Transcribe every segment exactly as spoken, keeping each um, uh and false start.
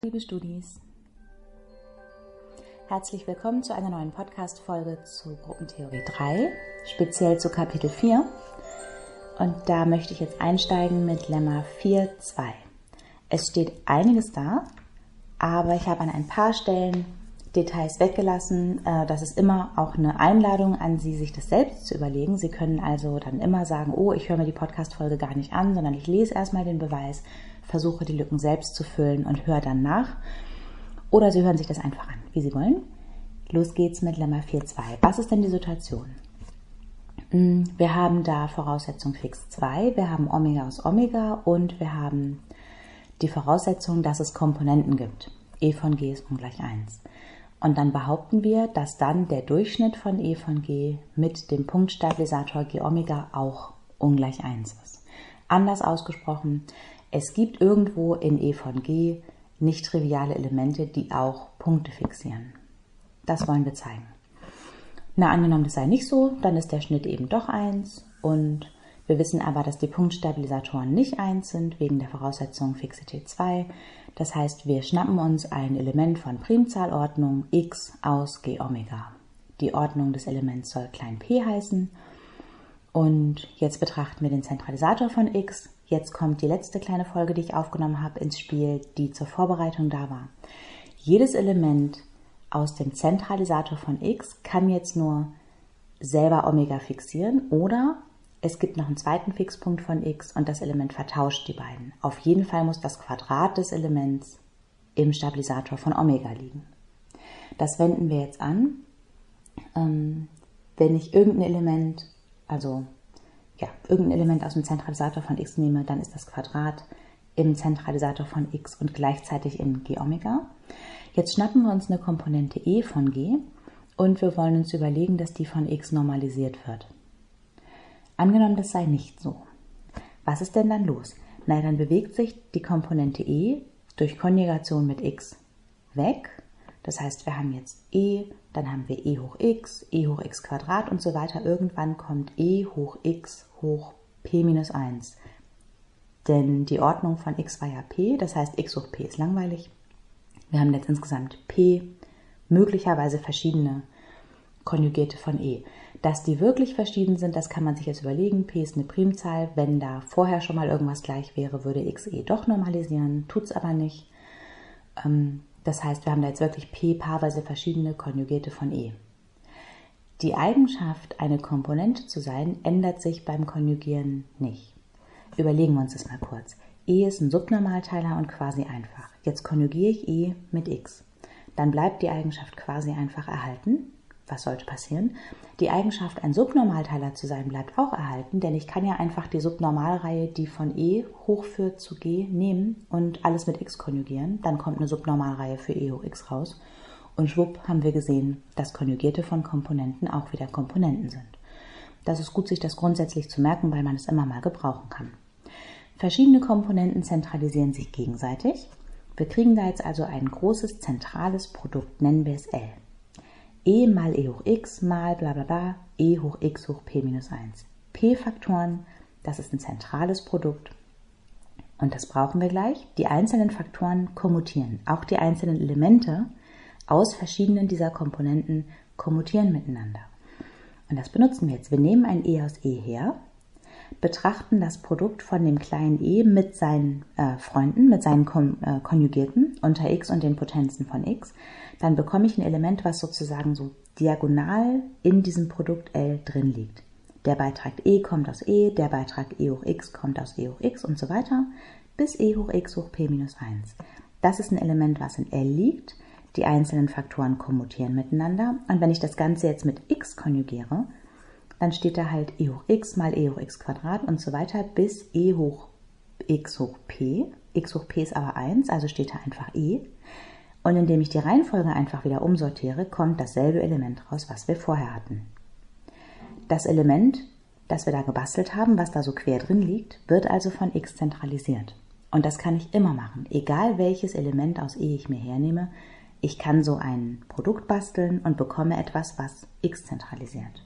Liebe Studis, herzlich willkommen zu einer neuen Podcast-Folge zu Gruppentheorie drei, speziell zu Kapitel vier. Und da möchte ich jetzt einsteigen mit Lemma vier Punkt zwei. Es steht einiges da, aber ich habe an ein paar Stellen Details weggelassen. Das ist immer auch eine Einladung an Sie, sich das selbst zu überlegen. Sie können also dann immer sagen, oh, ich höre mir die Podcast-Folge gar nicht an, sondern ich lese erstmal den Beweis, versuche die Lücken selbst zu füllen und höre dann nach. Oder Sie hören sich das einfach an, wie Sie wollen. Los geht's mit Lemma vier Punkt zwei. Was ist denn die Situation? Wir haben da Voraussetzung fix zwei, wir haben Omega aus Omega und wir haben die Voraussetzung, dass es Komponenten gibt. E von G ist ungleich eins. Und dann behaupten wir, dass dann der Durchschnitt von E von G mit dem Punktstabilisator G Omega auch ungleich eins ist. Anders ausgesprochen, es gibt irgendwo in E von G nicht triviale Elemente, die auch Punkte fixieren. Das wollen wir zeigen. Na, angenommen, das sei nicht so, dann ist der Schnitt eben doch eins und wir wissen aber, dass die Punktstabilisatoren nicht eins sind, wegen der Voraussetzung Fixität zwei. Das heißt, wir schnappen uns ein Element von Primzahlordnung x aus G Omega. Die Ordnung des Elements soll klein p heißen. Und jetzt betrachten wir den Zentralisator von x. Jetzt kommt die letzte kleine Folge, die ich aufgenommen habe, ins Spiel, die zur Vorbereitung da war. Jedes Element aus dem Zentralisator von x kann jetzt nur selber Omega fixieren oder es gibt noch einen zweiten Fixpunkt von x und das Element vertauscht die beiden. Auf jeden Fall muss das Quadrat des Elements im Stabilisator von Omega liegen. Das wenden wir jetzt an. Ähm, wenn ich irgendein Element, also ja, irgendein Element aus dem Zentralisator von x nehme, dann ist das Quadrat im Zentralisator von x und gleichzeitig in G Omega. Jetzt schnappen wir uns eine Komponente E von G und wir wollen uns überlegen, dass die von x normalisiert wird. Angenommen, das sei nicht so. Was ist denn dann los? Na, dann bewegt sich die Komponente E durch Konjugation mit x weg. Das heißt, wir haben jetzt E, dann haben wir e hoch x, e hoch x Quadrat und so weiter. Irgendwann kommt e hoch x hoch p minus eins. Denn die Ordnung von x war ja p, das heißt x hoch p ist langweilig. Wir haben jetzt insgesamt p, möglicherweise verschiedene Konjugierte von e. Dass die wirklich verschieden sind, das kann man sich jetzt überlegen. P ist eine Primzahl. Wenn da vorher schon mal irgendwas gleich wäre, würde x e doch normalisieren. Tut es aber nicht. Das heißt, wir haben da jetzt wirklich p paarweise verschiedene Konjugierte von e. Die Eigenschaft, eine Komponente zu sein, ändert sich beim Konjugieren nicht. Überlegen wir uns das mal kurz. E ist ein Subnormalteiler und quasi einfach. Jetzt konjugiere ich e mit x. Dann bleibt die Eigenschaft quasi einfach erhalten. Was sollte passieren? Die Eigenschaft, ein Subnormalteiler zu sein, bleibt auch erhalten, denn ich kann ja einfach die Subnormalreihe, die von e hochführt zu g, nehmen und alles mit x konjugieren. Dann kommt eine Subnormalreihe für e hoch x raus. Und schwupp haben wir gesehen, dass Konjugierte von Komponenten auch wieder Komponenten sind. Das ist gut, sich das grundsätzlich zu merken, weil man es immer mal gebrauchen kann. Verschiedene Komponenten zentralisieren sich gegenseitig. Wir kriegen da jetzt also ein großes zentrales Produkt, nennen wir es L. E mal e hoch x mal bla bla bla, e hoch x hoch p minus eins. P-Faktoren, das ist ein zentrales Produkt und das brauchen wir gleich. Die einzelnen Faktoren kommutieren. Auch die einzelnen Elemente aus verschiedenen dieser Komponenten kommutieren miteinander. Und das benutzen wir jetzt. Wir nehmen ein e aus e her, betrachten das Produkt von dem kleinen e mit seinen äh, Freunden, mit seinen Kon äh, Konjugierten unter x und den Potenzen von x. Dann bekomme ich ein Element, was sozusagen so diagonal in diesem Produkt L drin liegt. Der Beitrag e kommt aus e, der Beitrag e hoch x kommt aus e hoch x und so weiter, bis e hoch x hoch p minus eins. Das ist ein Element, was in L liegt. Die einzelnen Faktoren kommutieren miteinander. Und wenn ich das Ganze jetzt mit x konjugiere, dann steht da halt e hoch x mal e hoch x Quadrat und so weiter bis e hoch x hoch p. X hoch p ist aber eins, also steht da einfach e. Und indem ich die Reihenfolge einfach wieder umsortiere, kommt dasselbe Element raus, was wir vorher hatten. Das Element, das wir da gebastelt haben, was da so quer drin liegt, wird also von x zentralisiert. Und das kann ich immer machen, egal welches Element aus e ich mir hernehme. Ich kann so ein Produkt basteln und bekomme etwas, was x zentralisiert.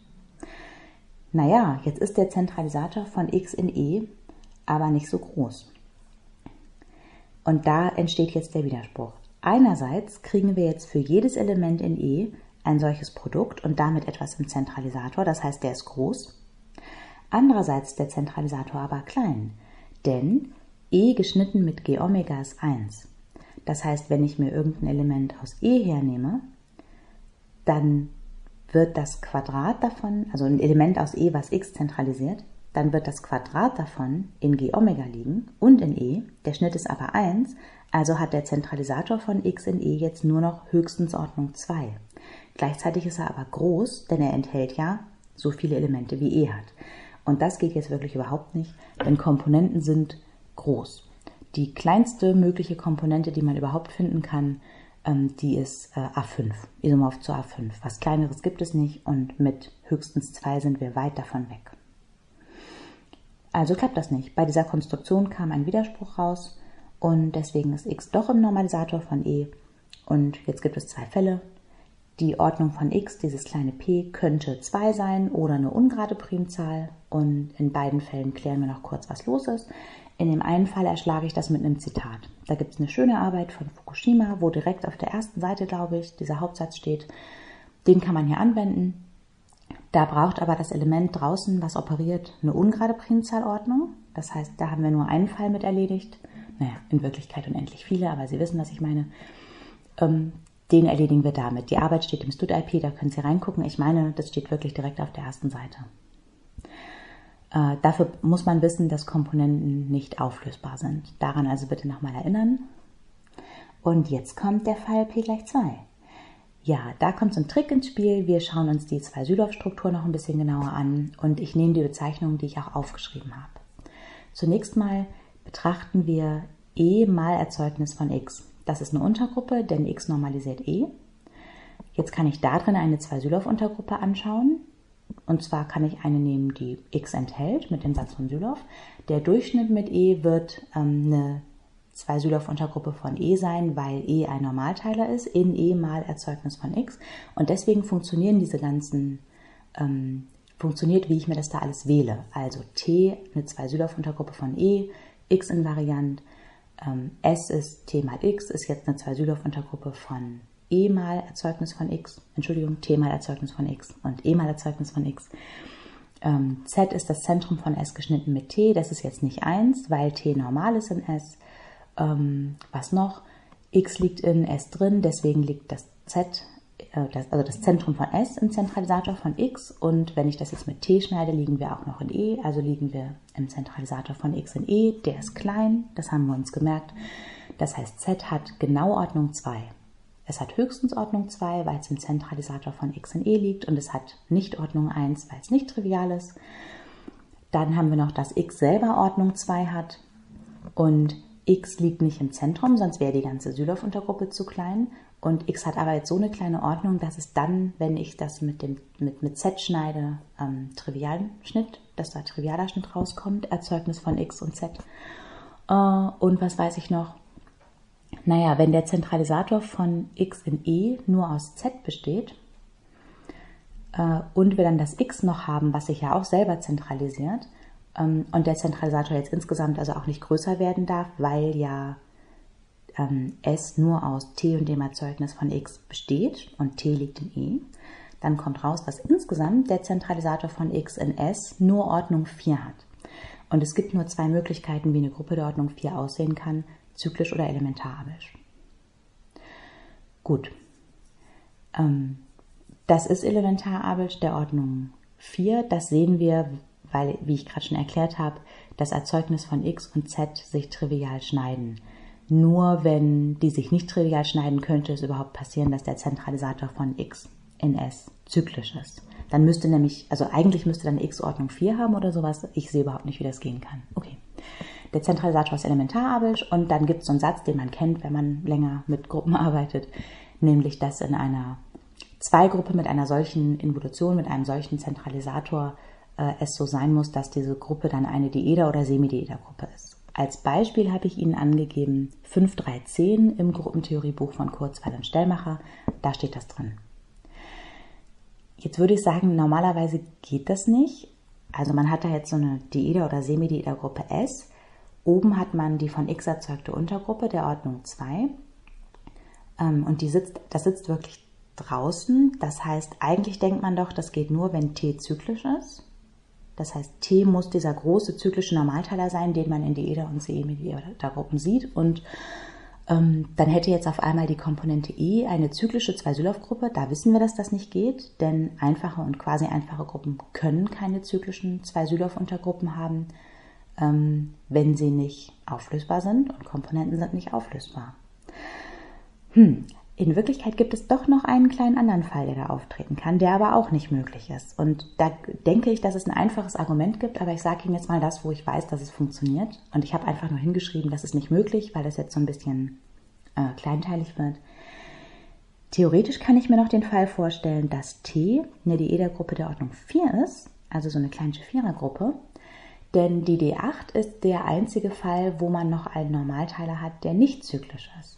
Naja, jetzt ist der Zentralisator von x in e aber nicht so groß. Und da entsteht jetzt der Widerspruch. einerseits kriegen wir jetzt für jedes Element in E ein solches Produkt und damit etwas im Zentralisator, das heißt, der ist groß. Andererseits ist der Zentralisator aber klein, denn E geschnitten mit G Omega ist eins. Das heißt, wenn ich mir irgendein Element aus E hernehme, dann wird das Quadrat davon, also ein Element aus E, was x zentralisiert, dann wird das Quadrat davon in G Omega liegen und in E. Der Schnitt ist aber eins, also hat der Zentralisator von x in E jetzt nur noch höchstens Ordnung zwei. Gleichzeitig ist er aber groß, denn er enthält ja so viele Elemente wie E hat. Und das geht jetzt wirklich überhaupt nicht, denn Komponenten sind groß. Die kleinste mögliche Komponente, die man überhaupt finden kann, ähm, die ist äh, A fünf, isomorph zu A fünf. Was Kleineres gibt es nicht und mit höchstens zwei sind wir weit davon weg. Also klappt das nicht. Bei dieser Konstruktion kam ein Widerspruch raus und deswegen ist x doch im Normalisator von E. Und jetzt gibt es zwei Fälle. Die Ordnung von x, dieses kleine p, könnte zwei sein oder eine ungerade Primzahl. Und in beiden Fällen klären wir noch kurz, was los ist. In dem einen Fall erschlage ich das mit einem Zitat. Da gibt es eine schöne Arbeit von Fukushima, wo direkt auf der ersten Seite, glaube ich, dieser Hauptsatz steht. Den kann man hier anwenden. Da braucht aber das Element draußen, was operiert, eine ungerade Primzahlordnung. Das heißt, da haben wir nur einen Fall mit erledigt. Naja, in Wirklichkeit unendlich viele, aber Sie wissen, was ich meine. Ähm, Den erledigen wir damit. Die Arbeit steht im Stud-I P, da können Sie reingucken. Ich meine, das steht wirklich direkt auf der ersten Seite. Äh, dafür muss man wissen, dass Komponenten nicht auflösbar sind. Daran also bitte nochmal erinnern. Und jetzt kommt der Fall P gleich zwei. Ja, da kommt so ein Trick ins Spiel. Wir schauen uns die zwei Südhoff-Struktur noch ein bisschen genauer an und ich nehme die Bezeichnung, die ich auch aufgeschrieben habe. Zunächst mal betrachten wir E mal Erzeugnis von x. Das ist eine Untergruppe, denn x normalisiert E. Jetzt kann ich da drin eine zwei-Sylow-Untergruppe anschauen. Und zwar kann ich eine nehmen, die x enthält, mit dem Satz von Sylow. Der Durchschnitt mit E wird ähm, eine zwei-Sylow-Untergruppe von E sein, weil E ein Normalteiler ist, in E mal Erzeugnis von x. Und deswegen funktionieren diese ganzen, ähm, funktioniert, wie ich mir das da alles wähle. Also T, eine zwei-Sylow-Untergruppe von E, x invariant, S ist T mal x, ist jetzt eine zwei-Sylow-Untergruppe von E mal Erzeugnis von x, Entschuldigung, T mal Erzeugnis von x und E mal Erzeugnis von x. Ähm, Z ist das Zentrum von S geschnitten mit T, das ist jetzt nicht eins, weil T normal ist in S. Ähm, was noch? X liegt in S drin, deswegen liegt das Z, äh, das, also das Zentrum von S im Zentralisator von x und wenn ich das jetzt mit T schneide, liegen wir auch noch in E, also liegen wir im Zentralisator von x in E, der ist klein, das haben wir uns gemerkt. Das heißt, Z hat genau Ordnung zwei. Es hat höchstens Ordnung zwei, weil es im Zentralisator von x in E liegt und es hat nicht Ordnung eins, weil es nicht trivial ist. Dann haben wir noch, dass x selber Ordnung zwei hat und x liegt nicht im Zentrum, sonst wäre die ganze Sylow-Untergruppe zu klein. Und x hat aber jetzt so eine kleine Ordnung, dass es dann, wenn ich das mit, dem, mit, mit Z schneide, ähm, trivialen Schnitt, dass da trivialer Schnitt rauskommt, Erzeugnis von x und z. Äh, und was weiß ich noch? Naja, wenn der Zentralisator von x in E nur aus z besteht äh, und wir dann das x noch haben, was sich ja auch selber zentralisiert, ähm, und der Zentralisator jetzt insgesamt also auch nicht größer werden darf, weil ja S nur aus T und dem Erzeugnis von x besteht und T liegt in E, dann kommt raus, dass insgesamt der Zentralisator von x in S nur Ordnung vier hat. Und es gibt nur zwei Möglichkeiten, wie eine Gruppe der Ordnung vier aussehen kann, zyklisch oder elementarabelsch. Gut, ähm, das ist elementarabelsch der Ordnung vier, das sehen wir, weil, wie ich gerade schon erklärt habe, das Erzeugnis von x und z sich trivial schneiden. Nur wenn die sich nicht trivial schneiden, könnte es überhaupt passieren, dass der Zentralisator von x in S zyklisch ist. Dann müsste nämlich, also eigentlich müsste dann x Ordnung vier haben oder sowas. Ich sehe überhaupt nicht, wie das gehen kann. Okay. Der Zentralisator ist elementarabelsch und dann gibt es so einen Satz, den man kennt, wenn man länger mit Gruppen arbeitet, nämlich, dass in einer Zweigruppe mit einer solchen Involution, mit einem solchen Zentralisator äh, es so sein muss, dass diese Gruppe dann eine Dieder- oder Semidieder-Gruppe ist. Als Beispiel habe ich Ihnen angegeben fünf drei zehn im Gruppentheoriebuch von Kurzweil und Stellmacher, da steht das drin. Jetzt würde ich sagen, normalerweise geht das nicht. Also man hat da jetzt so eine Dieder- oder Semidieder-Gruppe S. Oben hat man die von x erzeugte Untergruppe der Ordnung zwei. Und die sitzt, das sitzt wirklich draußen. Das heißt, eigentlich denkt man doch, das geht nur, wenn T zyklisch ist. Das heißt, T muss dieser große zyklische Normalteiler sein, den man in die Eder- und C E-Mediatorgruppen sieht. Und ähm, dann hätte jetzt auf einmal die Komponente E eine zyklische zwei-Sylow-Gruppe. Da wissen wir, dass das nicht geht, denn einfache und quasi einfache Gruppen können keine zyklischen zwei-Sylow-Untergruppen haben, ähm, wenn sie nicht auflösbar sind, und Komponenten sind nicht auflösbar. Hm. In Wirklichkeit gibt es doch noch einen kleinen anderen Fall, der da auftreten kann, der aber auch nicht möglich ist. Und da denke ich, dass es ein einfaches Argument gibt, aber ich sage Ihnen jetzt mal das, wo ich weiß, dass es funktioniert. Und ich habe einfach nur hingeschrieben, das ist nicht möglich, weil das jetzt so ein bisschen äh, kleinteilig wird. Theoretisch kann ich mir noch den Fall vorstellen, dass T eine Diedergruppe der Ordnung vier ist, also so eine kleine Vierergruppe. Denn die D acht ist der einzige Fall, wo man noch einen Normalteiler hat, der nicht zyklisch ist.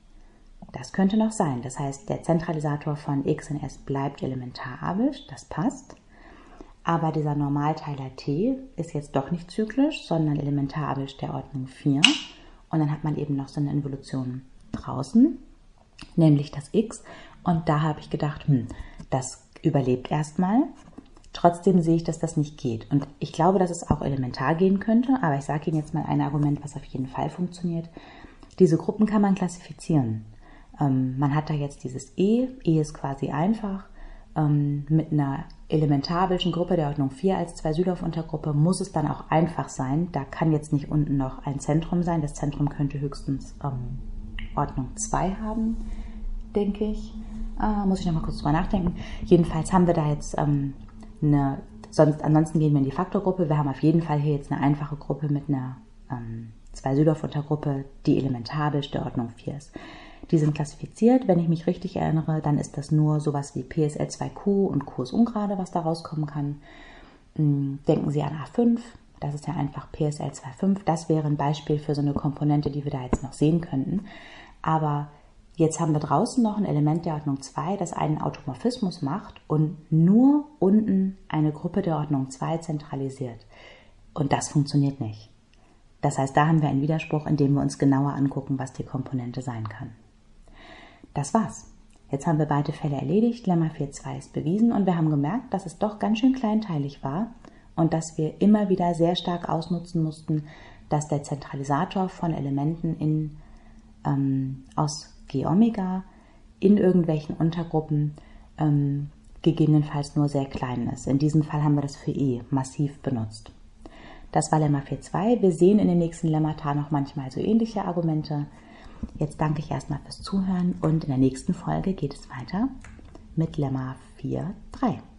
Das könnte noch sein. Das heißt, der Zentralisator von X in S bleibt elementarabisch, das passt. Aber dieser Normalteiler T ist jetzt doch nicht zyklisch, sondern elementarabisch der Ordnung vier. Und dann hat man eben noch so eine Involution draußen, nämlich das X. Und da habe ich gedacht, hm, das überlebt erstmal. Trotzdem sehe ich, dass das nicht geht. Und ich glaube, dass es auch elementar gehen könnte. Aber ich sage Ihnen jetzt mal ein Argument, was auf jeden Fall funktioniert. Diese Gruppen kann man klassifizieren. Ähm, man hat da jetzt dieses E, E ist quasi einfach, ähm, mit einer elementarabelschen Gruppe der Ordnung vier als zwei-Sylow-Untergruppe muss es dann auch einfach sein. Da kann jetzt nicht unten noch ein Zentrum sein. Das Zentrum könnte höchstens ähm, Ordnung zwei haben, denke ich. Äh, muss ich noch mal kurz drüber nachdenken. Jedenfalls haben wir da jetzt ähm, eine, sonst, ansonsten gehen wir in die Faktorgruppe. Wir haben auf jeden Fall hier jetzt eine einfache Gruppe mit einer ähm, zwei-Sylow-Untergruppe, die elementarabelsch der Ordnung vier ist. Die sind klassifiziert. Wenn ich mich richtig erinnere, dann ist das nur sowas wie P S L zwei Q und Q ist ungerade, was da rauskommen kann. Denken Sie an A fünf, das ist ja einfach P S L zwei Punkt fünf. Das wäre ein Beispiel für so eine Komponente, die wir da jetzt noch sehen könnten. Aber jetzt haben wir draußen noch ein Element der Ordnung zwei, das einen Automorphismus macht und nur unten eine Gruppe der Ordnung zwei zentralisiert. Und das funktioniert nicht. Das heißt, da haben wir einen Widerspruch, indem wir uns genauer angucken, was die Komponente sein kann. Das war's. Jetzt haben wir beide Fälle erledigt, Lemma vier Punkt zwei ist bewiesen und wir haben gemerkt, dass es doch ganz schön kleinteilig war und dass wir immer wieder sehr stark ausnutzen mussten, dass der Zentralisator von Elementen in, ähm, aus G Omega in irgendwelchen Untergruppen ähm, gegebenenfalls nur sehr klein ist. In diesem Fall haben wir das für E massiv benutzt. Das war Lemma vier Punkt zwei. Wir sehen in den nächsten Lemmata noch manchmal so ähnliche Argumente. Jetzt danke ich erstmal fürs Zuhören und in der nächsten Folge geht es weiter mit Lemma vier Punkt drei.